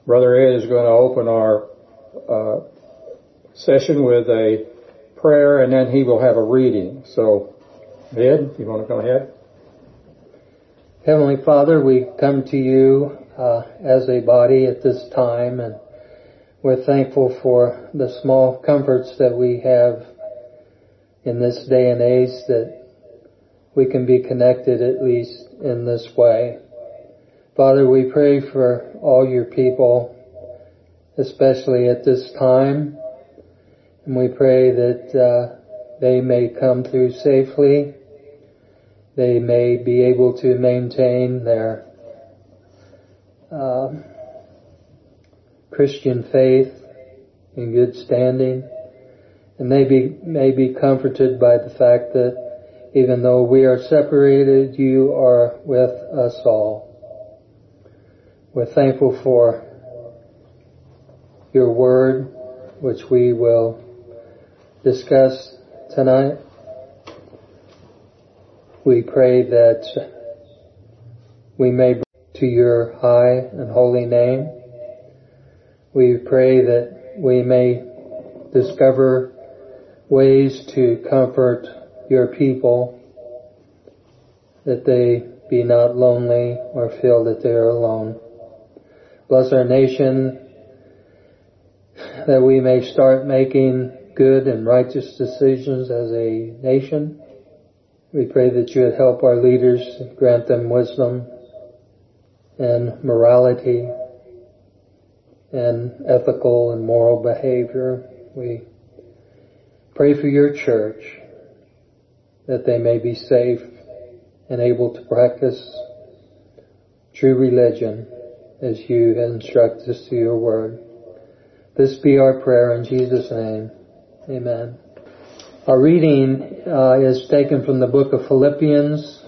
Brother Ed is going to open our session with a prayer, and then he will have a reading. So, Ed, you want to come ahead? Heavenly Father, we come to you as a body at this time, and we're thankful for the small comforts that we have in this day and age, that we can be connected at least in this way. Father, we pray for all your people, especially at this time, and we pray that they may come through safely. They may be able to maintain their Christian faith in good standing, and may be comforted by the fact that even though we are separated, you are with us all. We're thankful for your word, which we will discuss tonight. We pray that we may bring to your high and holy name. We pray that we may discover ways to comfort your people, that they be not lonely or feel that they are alone. Bless our nation, that we may start making good and righteous decisions as a nation. We pray that you would help our leaders, grant them wisdom and morality and ethical and moral behavior. We pray for your church, that they may be safe and able to practice true religion as you instruct us through your word. This be our prayer in Jesus' name. Amen. Our reading is taken from the book of Philippians,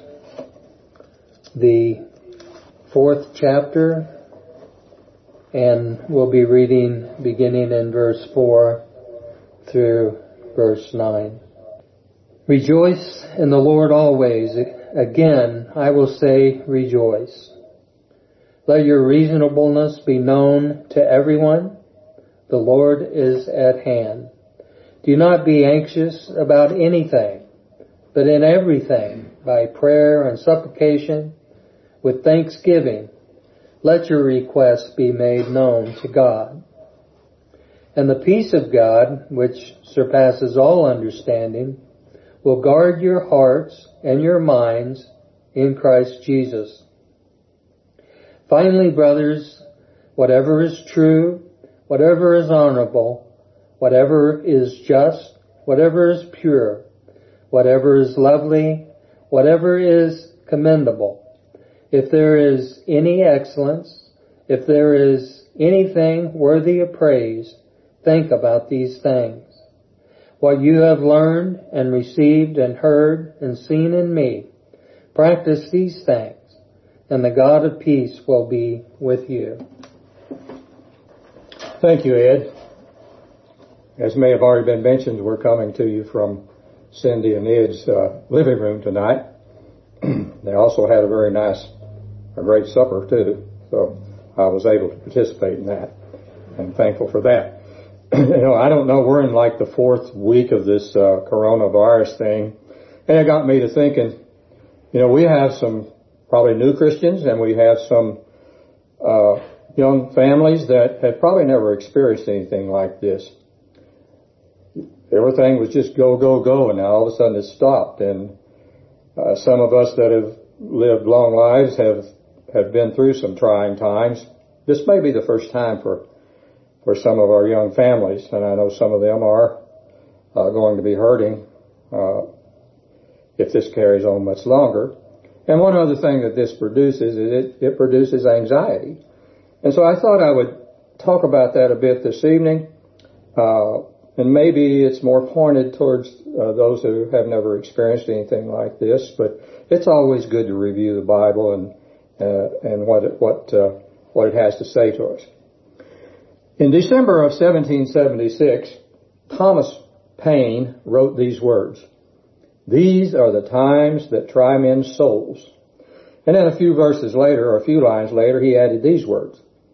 the 4th chapter, and we'll be reading beginning in verse 4 through verse 9. Rejoice in the Lord always. Again, I will say rejoice. Let your reasonableness be known to everyone. The Lord is at hand. Do not be anxious about anything, but in everything, by prayer and supplication, with thanksgiving, let your requests be made known to God. And the peace of God, which surpasses all understanding, will guard your hearts and your minds in Christ Jesus. Finally, brothers, whatever is true, whatever is honorable, whatever is just, whatever is pure, whatever is lovely, whatever is commendable, if there is any excellence, if there is anything worthy of praise, think about these things. What you have learned and received and heard and seen in me, practice these things, and the God of peace will be with you. Thank you, Ed. As may have already been mentioned, we're coming to you from Cindy and Ed's living room tonight. They also had a great supper too, so I was able to participate in that. I'm thankful for that. I don't know, we're in like the 4th week of this coronavirus thing, and it got me to thinking, we have some probably new Christians, and we have some young families that have probably never experienced anything like this. Everything was just go, go, go, and now all of a sudden it stopped. And some of us that have lived long lives have been through some trying times. This may be the first time for some of our young families, and I know some of them are going to be hurting if this carries on much longer. And one other thing that this produces is it produces anxiety. And so I thought I would talk about that a bit this evening. And maybe it's more pointed towards those who have never experienced anything like this, but it's always good to review the Bible and what it has to say to us. In December of 1776, Thomas Paine wrote these words: "These are the times that try men's souls." And then a few verses later, or a few lines later, he added these words: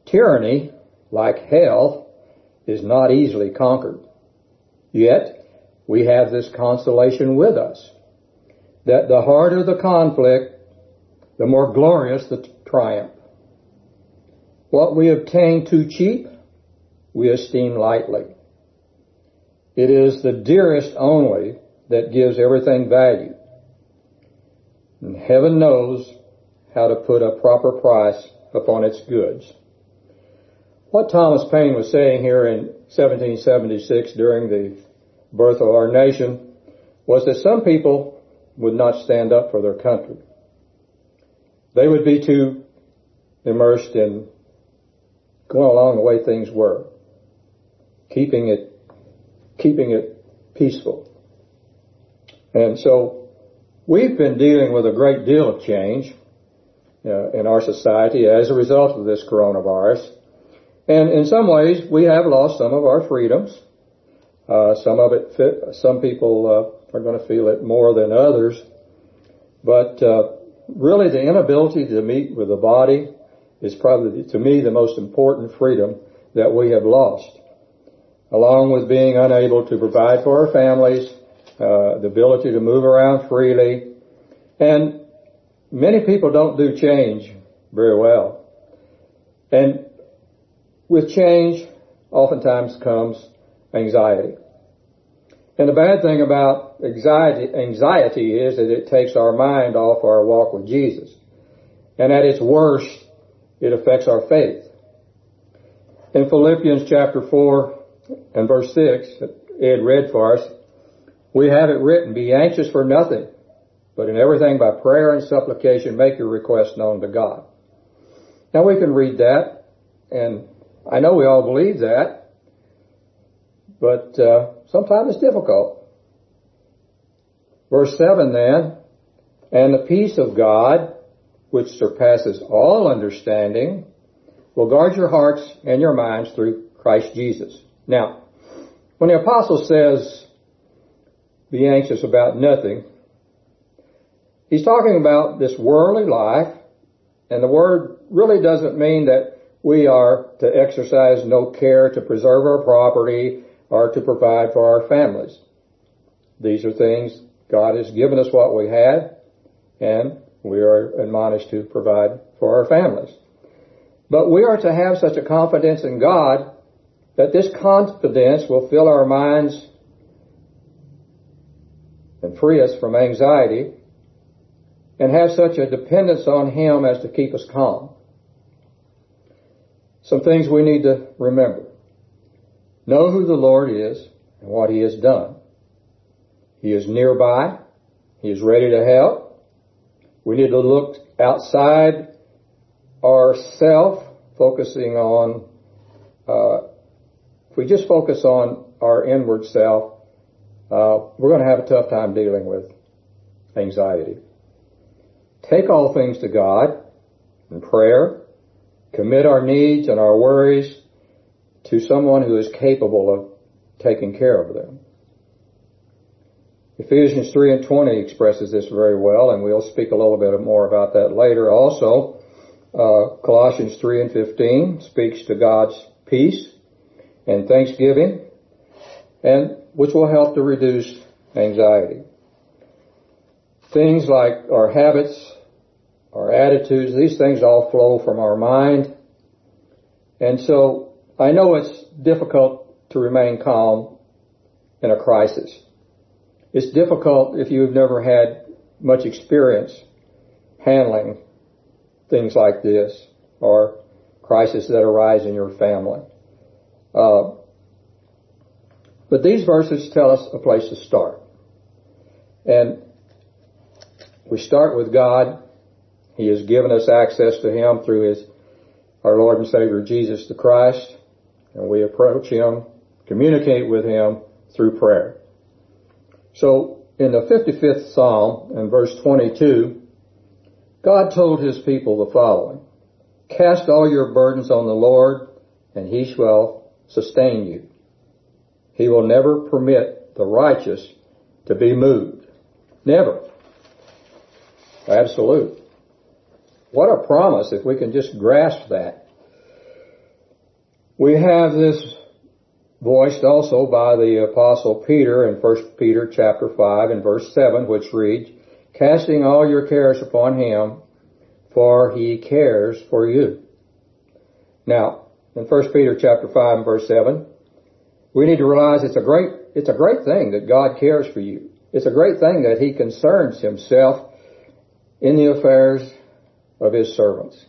Tyranny, like hell, is not easily conquered. Yet, we have this consolation with us, that the harder the conflict, the more glorious the triumph. What we obtain too cheap, we esteem lightly. It is the dearest only that gives everything value. And heaven knows how to put a proper price upon its goods. What Thomas Paine was saying here in 1776 during the birth of our nation was that some people would not stand up for their country. They would be too immersed in going along the way things were, keeping it peaceful. And so we've been dealing with a great deal of change in our society as a result of this coronavirus. And in some ways, we have lost some of our freedoms. Some people are going to feel it more than others. But really, the inability to meet with the body is probably, to me, the most important freedom that we have lost, along with being unable to provide for our families, the ability to move around freely. And many people don't do change very well. And with change, oftentimes comes anxiety. And the bad thing about anxiety is that it takes our mind off our walk with Jesus. And at its worst, it affects our faith. In Philippians chapter 4 and verse 6, Ed read for us, we have it written, be anxious for nothing, but in everything by prayer and supplication make your requests known to God. Now we can read that, and I know we all believe that, but sometimes it's difficult. Verse 7 then, and the peace of God, which surpasses all understanding, will guard your hearts and your minds through Christ Jesus. Now, when the apostle says, be anxious about nothing, he's talking about this worldly life, and the word really doesn't mean that we are to exercise no care to preserve our property or to provide for our families. These are things God has given us what we have, and we are admonished to provide for our families. But we are to have such a confidence in God that this confidence will fill our minds and free us from anxiety and have such a dependence on Him as to keep us calm. Some things we need to remember. Know who the Lord is and what He has done. He is nearby. He is ready to help. We need to look outside ourself, focusing on, if we just focus on our inward self, we're going to have a tough time dealing with anxiety. Take all things to God in prayer. Commit our needs and our worries to someone who is capable of taking care of them. Ephesians 3:20 expresses this very well, and we'll speak a little bit more about that later. Also, Colossians 3:15 speaks to God's peace and thanksgiving, and which will help to reduce anxiety. Things like our habits, our attitudes, these things all flow from our mind. And so I know it's difficult to remain calm in a crisis. It's difficult if you've never had much experience handling things like this or crises that arise in your family. But these verses tell us a place to start. And we start with God. He has given us access to Him through our Lord and Savior Jesus the Christ, and we approach Him, communicate with Him through prayer. So, in the 55th Psalm, in verse 22, God told His people the following, cast all your burdens on the Lord, and He shall sustain you. He will never permit the righteous to be moved. Never. Absolute. What a promise if we can just grasp that. We have this voiced also by the Apostle Peter in 1 Peter chapter 5 and verse 7, which reads, "Casting all your cares upon him, for he cares for you." Now, in 1 Peter chapter 5 and verse 7, we need to realize it's a great thing that God cares for you. It's a great thing that he concerns himself in the affairs of his servants.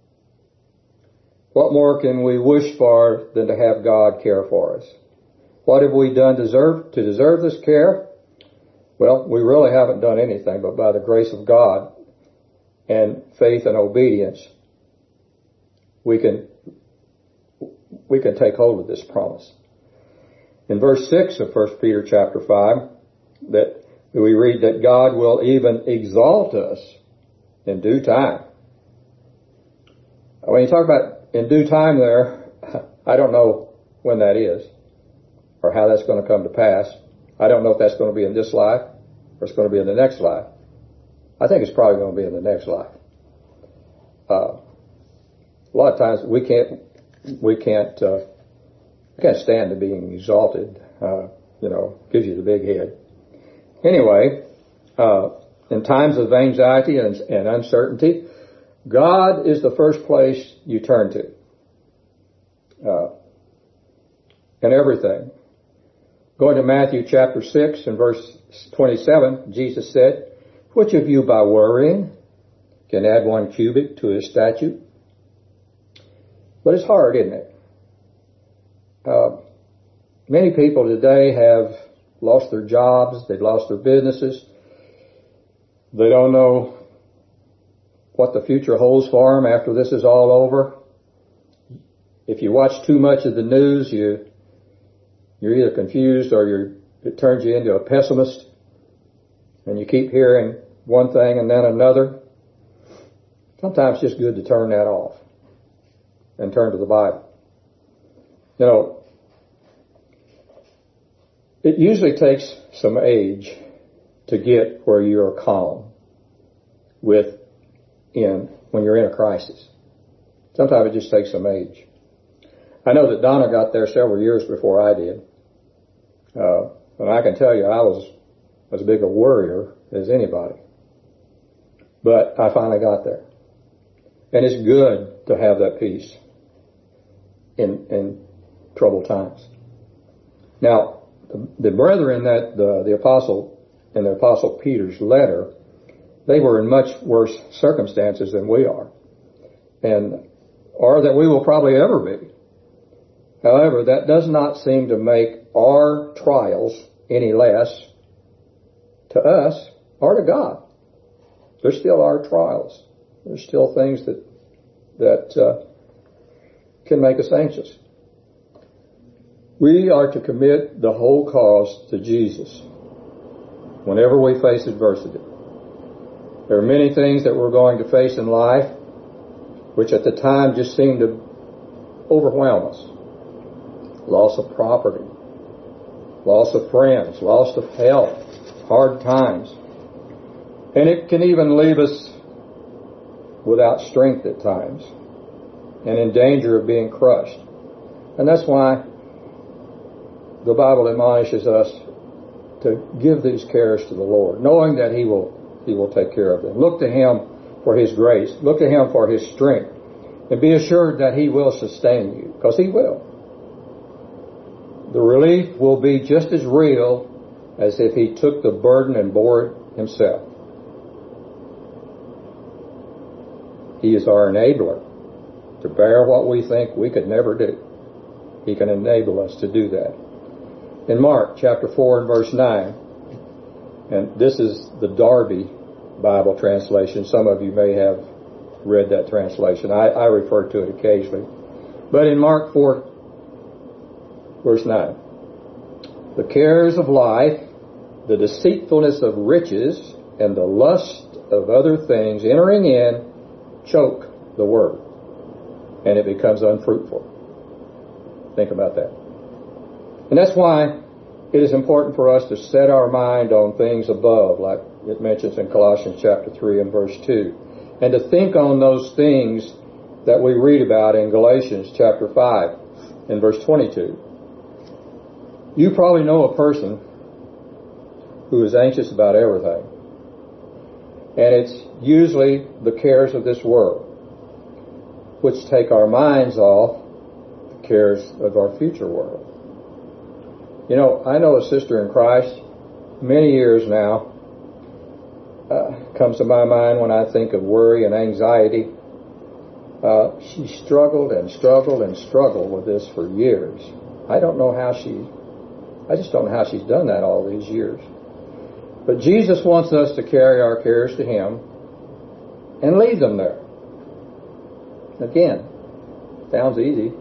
What more can we wish for than to have God care for us? What have we done to deserve this care? Well, we really haven't done anything, but by the grace of God and faith and obedience, we can take hold of this promise. In verse 6 of 1 Peter chapter 5, that we read that God will even exalt us in due time. When you talk about in due time there, I don't know when that is or how that's going to come to pass. I don't know if that's going to be in this life or it's going to be in the next life. I think it's probably going to be in the next life. A lot of times we can't stand to being exalted. Gives you the big head. Anyway, in times of anxiety and uncertainty, God is the first place you turn to. In everything. Going to Matthew chapter 6 and verse 27, Jesus said, "Which of you by worrying can add 1 cubit to his statute?" But it's hard, isn't it? Many people today have lost their jobs, they've lost their businesses, they don't know what the future holds for them after this is all over. If you watch too much of the news, you're either confused or it turns you into a pessimist, and you keep hearing one thing and then another. Sometimes it's just good to turn that off and turn to the Bible. It usually takes some age to get where you're calm when you're in a crisis. Sometimes it just takes some age. I know that Donna got there several years before I did. And I can tell you I was as big a worrier as anybody. But I finally got there. And it's good to have that peace in troubled times. Now, the brethren that the Apostle Peter's letter, they were in much worse circumstances than we are, or that we will probably ever be. However, that does not seem to make our trials any less to us or to God. They're still our trials. There's still things that can make us anxious. We are to commit the whole cause to Jesus whenever we face adversity. There are many things that we're going to face in life which at the time just seem to overwhelm us. Loss of property, loss of friends, loss of health, hard times. And it can even leave us without strength at times and in danger of being crushed. And that's why the Bible admonishes us to give these cares to the Lord, knowing that He will take care of them. Look to Him for His grace. Look to Him for His strength. And be assured that He will sustain you, because He will. The relief will be just as real as if He took the burden and bore it Himself. He is our enabler to bear what we think we could never do. He can enable us to do that. In Mark chapter 4 and verse 9, and this is the Darby Bible translation. Some of you may have read that translation. I refer to it occasionally. But in Mark 4 verse 9, the cares of life, the deceitfulness of riches, and the lust of other things entering in choke the word, and it becomes unfruitful. Think about that. And that's why it is important for us to set our mind on things above, like it mentions in Colossians chapter 3 and verse 2, and to think on those things that we read about in Galatians chapter 5. in verse 22. You probably know a person who is anxious about everything. And it's usually the cares of this world, which take our minds off the cares of our future world. You know, I know a sister in Christ, many years now, comes to my mind when I think of worry and anxiety. She struggled and struggled and struggled with this for years. I just don't know how she's done that all these years. But Jesus wants us to carry our cares to Him and leave them there. Again, sounds easy,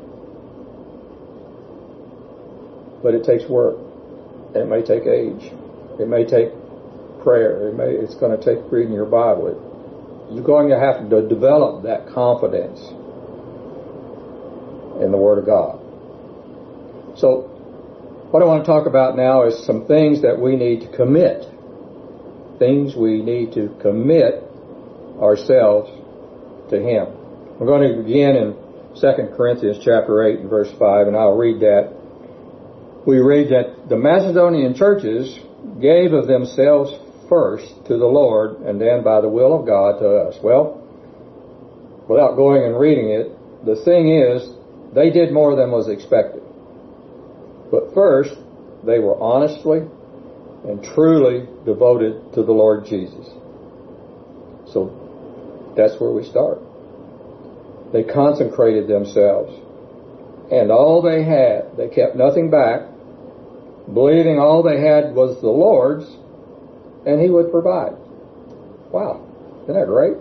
but it takes work. It may take age. It may take prayer. It's going to take reading your Bible. You're going to have to develop that confidence in the Word of God. So, what I want to talk about now is some things that we need to commit. Things we need to commit ourselves to Him. We're going to begin in 2 Corinthians chapter 8 and verse 5, and I'll read that. We read that the Macedonian churches gave of themselves first to the Lord and then by the will of God to us. Well, without going and reading it, the thing is, they did more than was expected. But first, they were honestly and truly devoted to the Lord Jesus. So, that's where we start. They consecrated themselves. And all they had, they kept nothing back, believing all they had was the Lord's, and He would provide. Wow, isn't that great?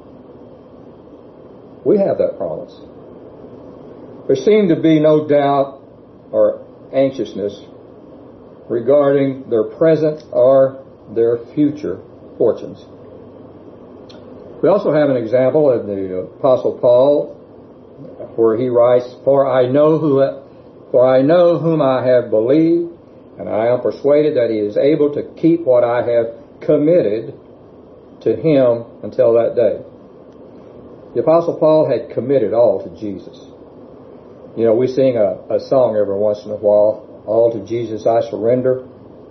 We have that promise. There seemed to be no doubt or anxiousness regarding their present or their future fortunes. We also have an example of the Apostle Paul, where he writes, For I know whom I have believed, and I am persuaded that He is able to keep what I have committed to Him until that day. The Apostle Paul had committed all to Jesus. You know, we sing a song every once in a while, All to Jesus I Surrender.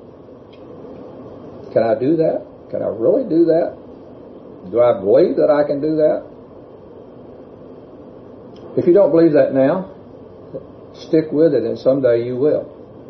Can I do that? Can I really do that? Do I believe that I can do that? If you don't believe that now, stick with it and someday you will.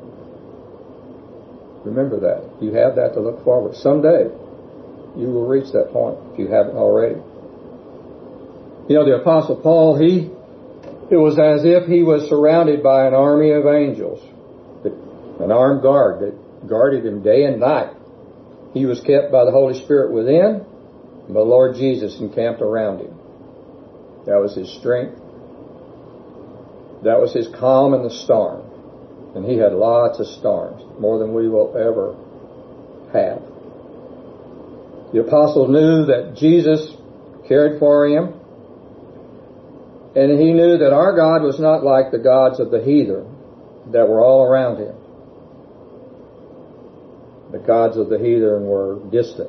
Remember that. You have that to look forward. Someday you will reach that point if you haven't already. You know, the Apostle Paul, it was as if he was surrounded by an army of angels, an armed guard that guarded him day and night. He was kept by the Holy Spirit within, and the Lord Jesus encamped around him. That was his strength. That was his calm in the storm. And he had lots of storms, more than we will ever have. The apostle knew that Jesus cared for him, and he knew that our God was not like the gods of the heathen that were all around him. The gods of the heathen were distant.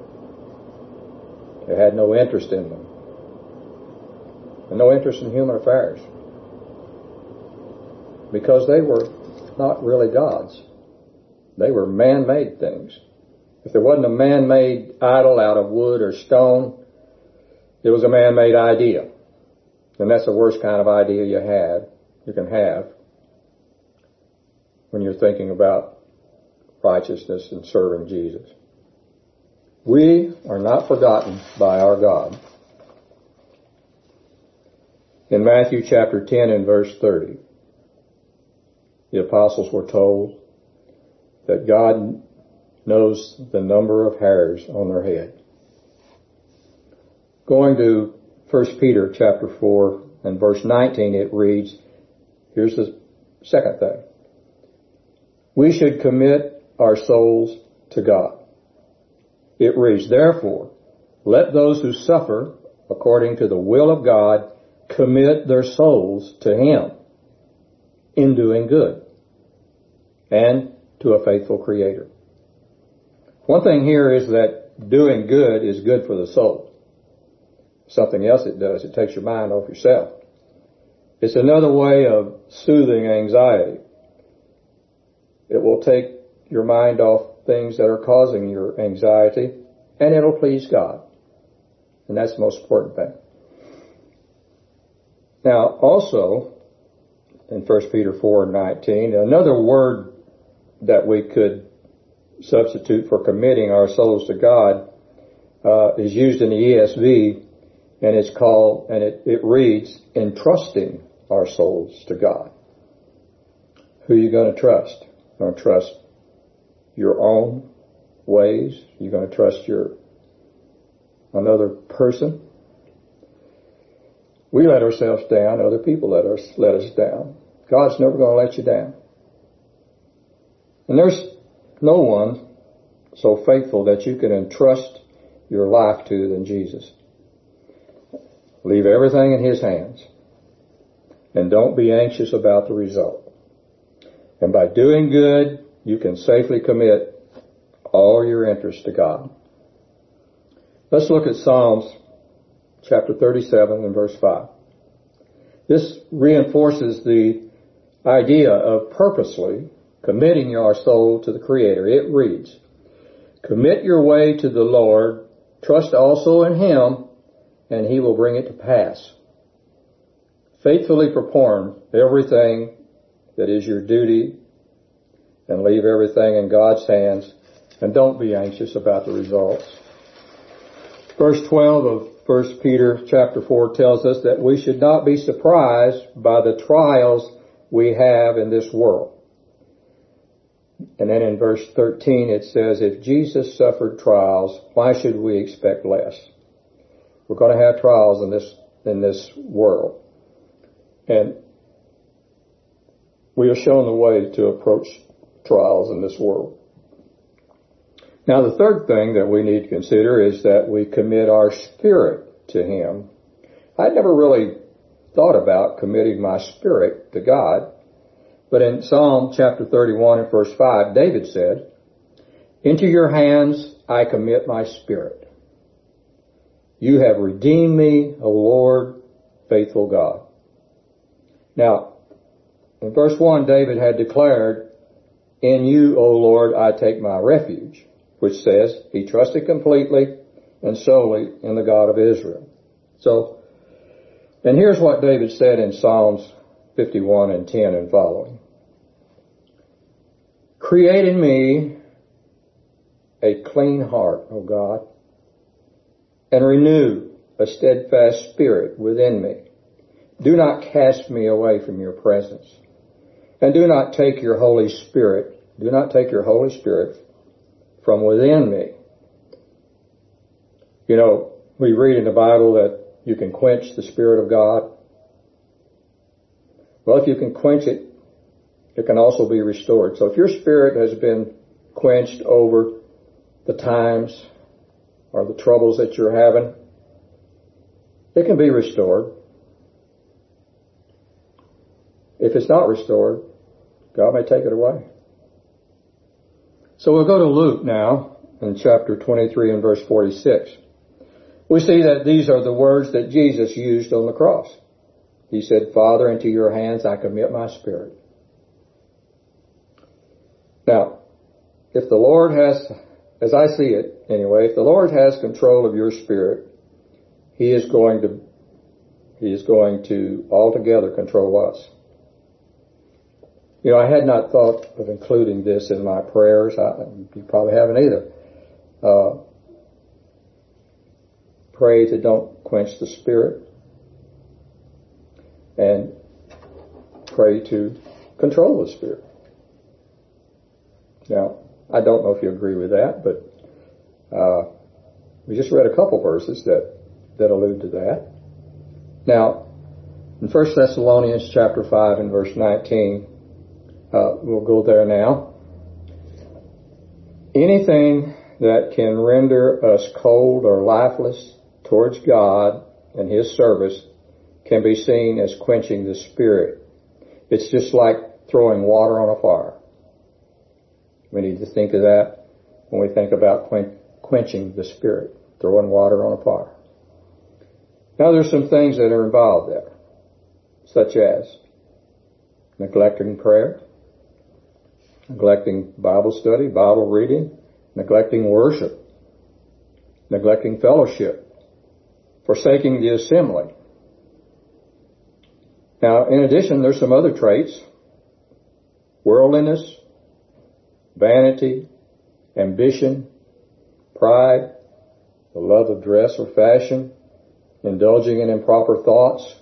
They had no interest in them, and no interest in human affairs, because they were not really gods. They were man-made things. If there wasn't a man-made idol out of wood or stone, it was a man-made idea. And that's the worst kind of idea you can have when you're thinking about righteousness and serving Jesus. We are not forgotten by our God. In Matthew chapter 10 and verse 30, the apostles were told that God knows the number of hairs on their head. Going to 1 Peter chapter 4 and verse 19, it reads, here's the second thing. We should commit our souls to God. It reads, therefore, let those who suffer according to the will of God commit their souls to Him in doing good and to a faithful Creator. One thing here is that doing good is good for the soul. Something else it does, it takes your mind off yourself. It's another way of soothing anxiety. It will take your mind off things that are causing your anxiety, and it'll please God. And that's the most important thing. Now, also, in 1 Peter 4:19, another word that we could substitute for committing our souls to God is used in the ESV, and it's called, and it reads, entrusting our souls to God. Who are you going to trust? You're going to trust your own ways? You're going to trust another person? We let ourselves down. Other people let us down. God's never going to let you down. And there's no one so faithful that you can entrust your life to than Jesus. Leave everything in His hands. And don't be anxious about the result. And by doing good, you can safely commit all your interests to God. Let's look at Psalms chapter 37 and verse 5. This reinforces the idea of purposely committing our soul to the Creator. It reads, commit your way to the Lord, trust also in Him, and He will bring it to pass. Faithfully perform everything that is your duty and leave everything in God's hands, and don't be anxious about the results. Verse 12 of 1 Peter chapter 4 tells us that we should not be surprised by the trials we have in this world. And then in verse 13 it says, if Jesus suffered trials, why should we expect less? We're going to have trials in this world. And we are shown the way to approach trials in this world. Now, the third thing that we need to consider is that we commit our spirit to Him. I'd never really thought about committing my spirit to God, but in Psalm chapter 31 and verse 5, David said, into your hands I commit my spirit. You have redeemed me, O Lord, faithful God. Now, in verse 1, David had declared, in you, O Lord, I take my refuge, which says he trusted completely and solely in the God of Israel. So, and here's what David said in Psalms 51 and 10 and following. Create in me a clean heart, O God, and renew a steadfast spirit within me. Do not cast me away from your presence. And do not take your Holy Spirit from within me. You know, we read in the Bible that you can quench the Spirit of God. Well, if you can quench it, it can also be restored. So if your spirit has been quenched over the times or the troubles that you're having, it can be restored. If it's not restored, God may take it away. So we'll go to Luke now in chapter 23 and verse 46. We see that these are the words that Jesus used on the cross. He said, Father, into your hands I commit my spirit. Now, if the Lord has, as I see it anyway, if the Lord has control of your spirit, He is going to altogether control us. You know, I had not thought of including this in my prayers. You probably haven't either. Pray to don't quench the Spirit. And pray to control the Spirit. Now, I don't know if you agree with that, but we just read a couple verses that allude to that. Now, in 1 Thessalonians chapter 5 and verse 19, we'll go there now. Anything that can render us cold or lifeless towards God and His service can be seen as quenching the Spirit. It's just like throwing water on a fire. We need to think of that when we think about quenching the Spirit, throwing water on a fire. Now there's some things that are involved there. such as neglecting prayer, neglecting Bible study, Bible reading, neglecting worship, neglecting fellowship, forsaking the assembly. Now, in addition, there's some other traits: worldliness, vanity, ambition, pride, the love of dress or fashion, indulging in improper thoughts,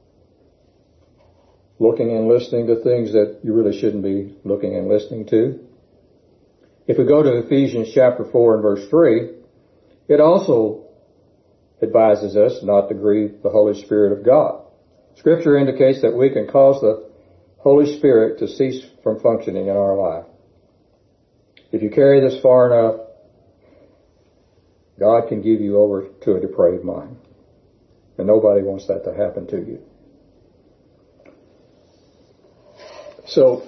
looking and listening to things that you really shouldn't be looking and listening to. If we go to Ephesians chapter 4 and verse 3, it also advises us not to grieve the Holy Spirit of God. Scripture indicates that we can cause the Holy Spirit to cease from functioning in our life. If you carry this far enough, God can give you over to a depraved mind. And nobody wants that to happen to you. So,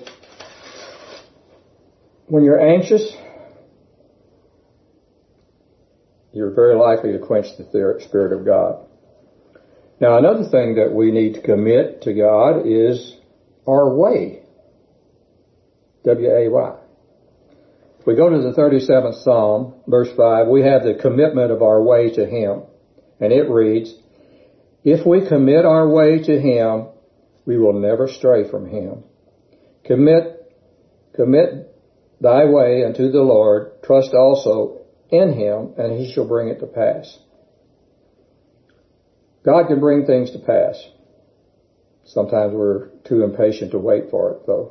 when you're anxious, you're very likely to quench the Spirit of God. Now, another thing that we need to commit to God is our way. W-A-Y. If we go to the 37th Psalm, verse 5, we have the commitment of our way to Him. And it reads, "If we commit our way to Him, we will never stray from Him. Commit thy way unto the Lord, trust also in Him, and He shall bring it to pass." God can bring things to pass. Sometimes we're too impatient to wait for it, though.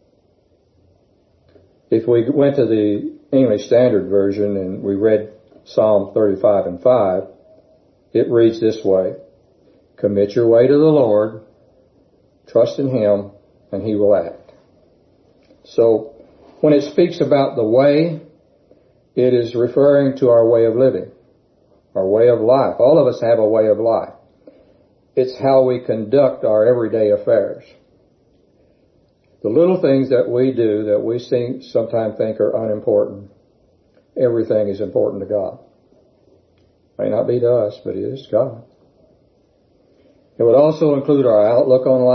If we went to the English Standard Version and we read Psalm 35 and 5, it reads this way: "Commit your way to the Lord, trust in Him, and He will act." So, when it speaks about the way, it is referring to our way of living, our way of life. All of us have a way of life. It's how we conduct our everyday affairs. The little things that we do that we sometimes think are unimportant, everything is important to God. May not be to us, but it is God. It would also include our outlook on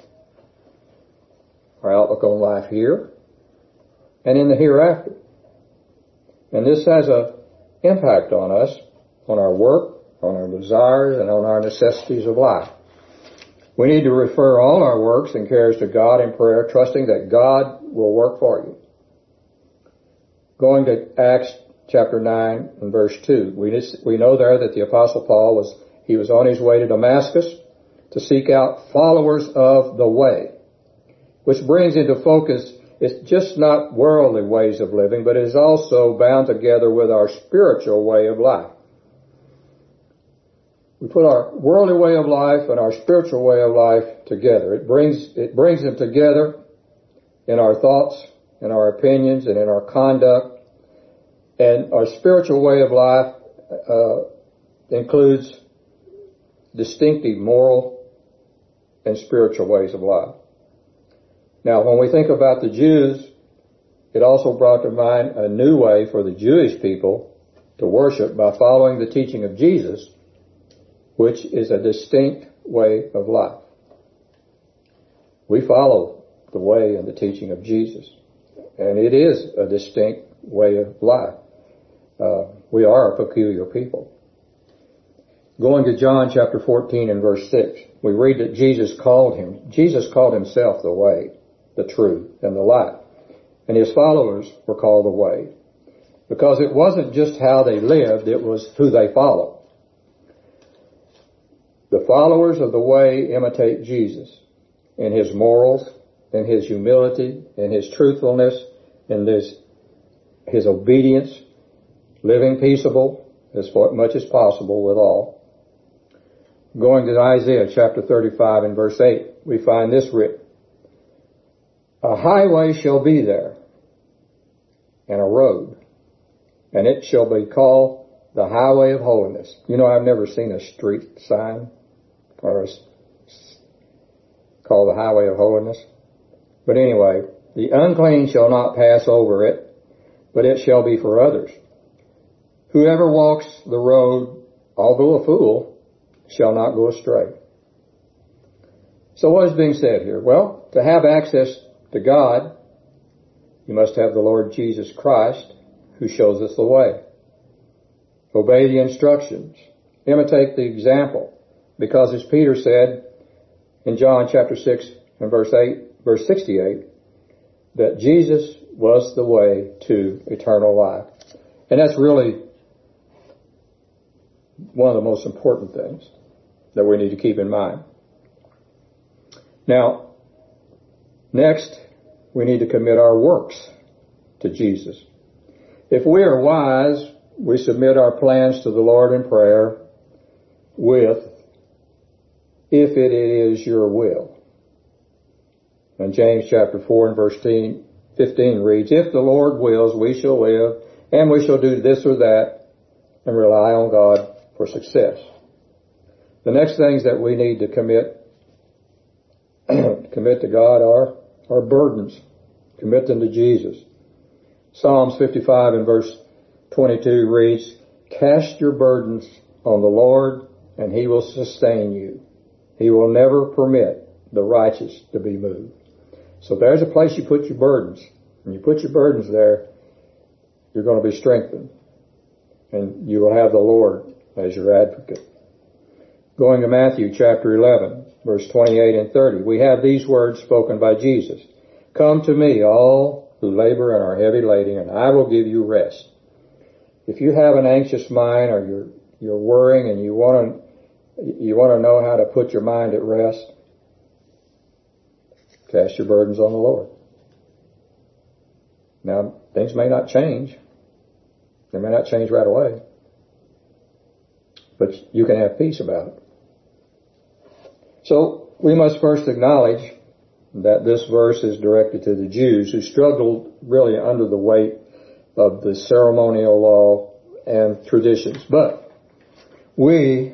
life here, and in the hereafter. And this has an impact on us, on our work, on our desires, and on our necessities of life. We need to refer all our works and cares to God in prayer, trusting that God will work for you. Going to Acts chapter 9 and verse 2, we know there that the Apostle Paul was on his way to Damascus to seek out followers of the way, which brings into focus, it's just not worldly ways of living, but it is also bound together with our spiritual way of life. We put our worldly way of life and our spiritual way of life together. It brings them together in our thoughts, in our opinions, and in our conduct. And our spiritual way of life includes distinctive moral and spiritual ways of life. Now, when we think about the Jews, it also brought to mind a new way for the Jewish people to worship by following the teaching of Jesus, which is a distinct way of life. We follow the way and the teaching of Jesus, and it is a distinct way of life. We are a peculiar people. Going to John chapter 14 and verse 6, we read that Jesus called himself the way, the truth, and the life. And his followers were called the way. Because it wasn't just how they lived, it was who they followed. The followers of the way imitate Jesus in his morals, in his humility, in his truthfulness, in his obedience, living peaceable as much as possible with all. Going to Isaiah chapter 35 and verse 8, we find this written: "A highway shall be there, and a road, and it shall be called the highway of holiness." You know, I've never seen a street sign called the highway of holiness. But anyway, "The unclean shall not pass over it, but it shall be for others. Whoever walks the road, although a fool, shall not go astray." So what is being said here? Well, to have access to God, you must have the Lord Jesus Christ, who shows us the way. Obey the instructions. Imitate the example. Because as Peter said in John chapter 6 and verse 68, that Jesus was the way to eternal life. And that's really one of the most important things that we need to keep in mind. Now, next, we need to commit our works to Jesus. If we are wise, we submit our plans to the Lord in prayer with, if it is your will. And James chapter 4 and verse 15 reads, if the Lord wills, we shall live, and we shall do this or that, and rely on God for success. The next things that we need to commit to God are our burdens. Commit them to Jesus. Psalms 55 and verse 22 reads, cast your burdens on the Lord, and He will sustain you. He will never permit the righteous to be moved. So there's a place you put your burdens. When you put your burdens there, you're going to be strengthened. And you will have the Lord as your advocate. Going to Matthew chapter 11, verse 28 and 30, we have these words spoken by Jesus. Come to me, all who labor and are heavy laden, and I will give you rest. If you have an anxious mind, or you're worrying and you want to know how to put your mind at rest, cast your burdens on the Lord. Now, things may not change. They may not change right away. But you can have peace about it. So, we must first acknowledge that this verse is directed to the Jews who struggled really under the weight of the ceremonial law and traditions. But we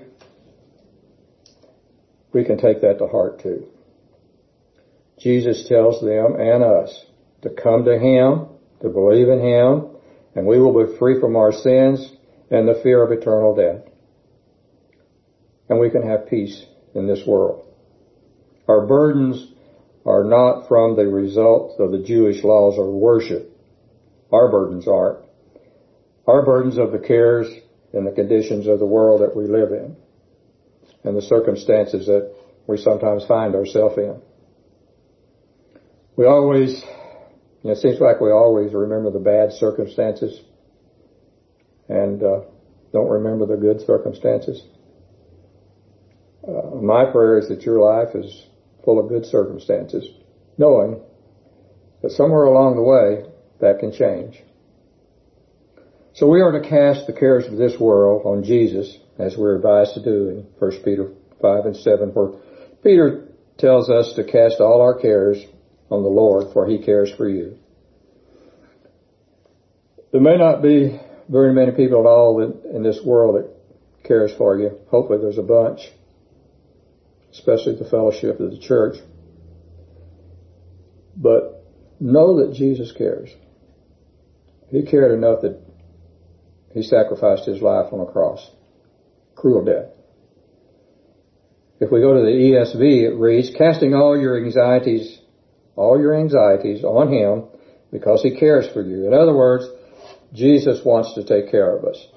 can take that to heart too. Jesus tells them and us to come to Him, to believe in Him, and we will be free from our sins and the fear of eternal death. And we can have peace in this world. Our burdens are not from the result of the Jewish laws or worship. Our burdens aren't. Our burdens of the cares and the conditions of the world that we live in, and the circumstances that we sometimes find ourselves in. It seems like we always remember the bad circumstances and don't remember the good circumstances. My prayer is that your life is full of good circumstances, knowing that somewhere along the way that can change. So we are to cast the cares of this world on Jesus, as we're advised to do in 1 Peter 5 and 7, where Peter tells us to cast all our cares on the Lord, for He cares for you. There may not be very many people at all in this world that cares for you. Hopefully there's a bunch, especially the fellowship of the church. But know that Jesus cares. He cared enough that He sacrificed His life on a cross. Cruel death. If we go to the ESV, it reads, casting all your anxieties on Him because He cares for you. In other words, Jesus wants to take care of us.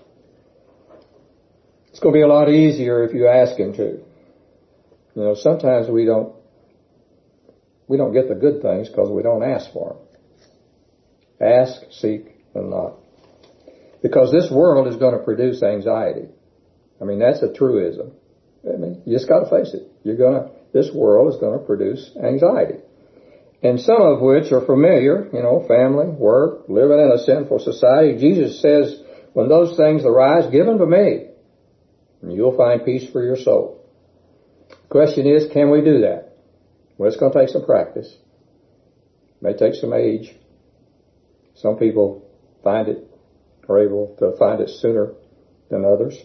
It's going to be a lot easier if you ask Him to. Sometimes we don't get the good things because we don't ask for them. Ask, seek, and knock. Because this world is going to produce anxiety. That's a truism. You just got to face it. This world is going to produce anxiety. And some of which are familiar, family, work, living in a sinful society. Jesus says, when those things arise, give them to me, and you'll find peace for your soul. The question is, can we do that? Well, it's going to take some practice. It may take some age. Some people are able to find it sooner than others.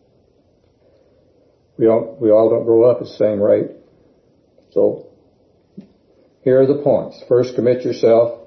We all don't grow up at the same rate. So, here are the points. First, commit yourself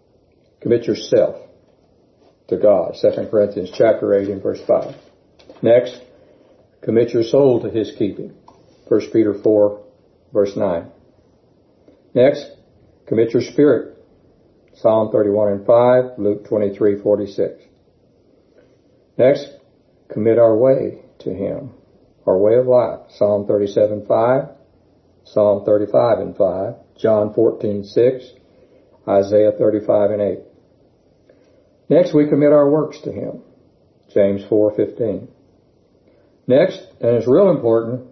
to God. 2 Corinthians chapter 8 and verse 5. Next, commit your soul to His keeping. 1 Peter 4 verse 9. Next, commit your spirit. Psalm 31 and 5, Luke 23:46. Next, commit our way to Him, our way of life. Psalm 37:5, Psalm 35 and 5, John 14:6, Isaiah 35 and 8. Next, we commit our works to Him. James 4:15. Next, and it's real important,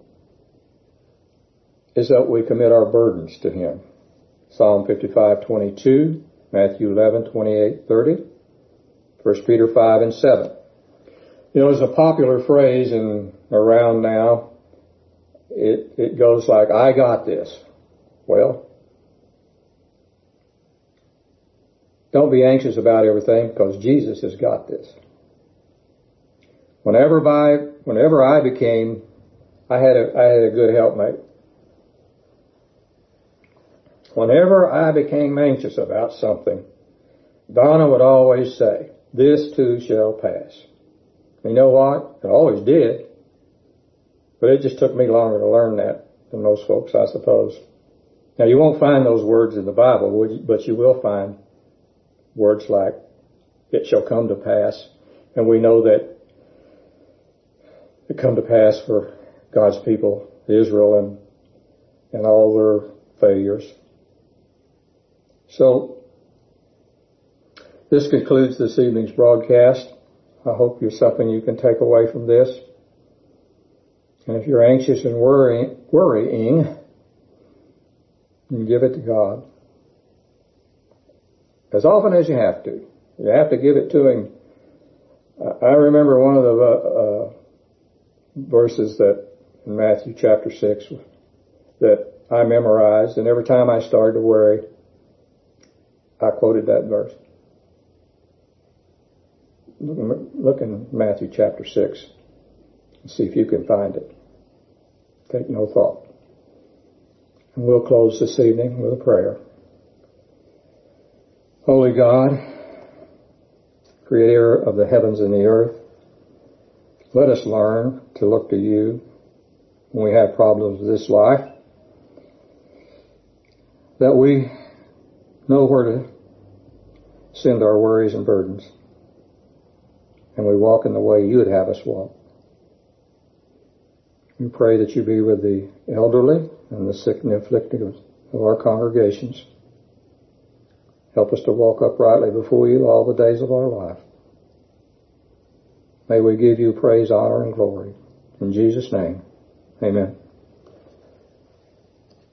is that we commit our burdens to Him. Psalm 55:22, Matthew 11:28-30, 1 Peter 5 and 7. You know, there's a popular phrase around now. It goes like, I got this. Well, don't be anxious about everything because Jesus has got this. Whenever I had a good helpmate. Whenever I became anxious about something, Donna would always say, this too shall pass. You know what? It always did. But it just took me longer to learn that than most folks, I suppose. Now, you won't find those words in the Bible, but you will find words like, it shall come to pass. And we know that it come to pass for God's people, Israel, and all their failures. So, this concludes this evening's broadcast. I hope there's something you can take away from this. And if you're anxious and worrying, then give it to God. As often as you have to. You have to give it to Him. I remember one of the verses that in Matthew chapter 6 that I memorized, and every time I started to worry, I quoted that verse. Look in Matthew chapter 6 and see if you can find it. Take no thought. And we'll close this evening with a prayer. Holy God, Creator of the heavens and the earth, let us learn to look to You when we have problems with this life, that we know where to send our worries and burdens, and we walk in the way You would have us walk. We pray that You be with the elderly and the sick and the afflicted of our congregations. Help us to walk uprightly before You all the days of our life. May we give You praise, honor, and glory. In Jesus' name, amen.